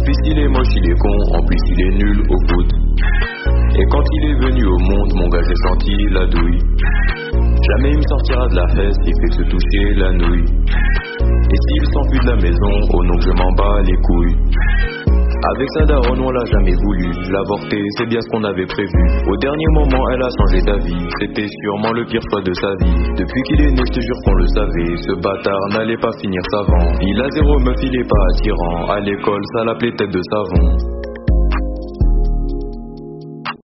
plus il est moche, il est con, en plus il est nul au foot. Et quand il est venu au monde, mon gars j'ai senti la douille. Jamais il me sortira de la fesse, il fait se toucher la nouille. Et s'il s'enfuit de la maison, oh non que je m'en bats les couilles. Avec sa daronne on l'a jamais voulu, l'avorter c'est bien ce qu'on avait prévu. Au dernier moment elle a changé d'avis, c'était sûrement le pire choix de sa vie. Depuis qu'il est né je te jure qu'on le savait, ce bâtard n'allait pas finir savant. Il a zéro meuf, il est pas attirant, à l'école ça l'appelait tête de savon.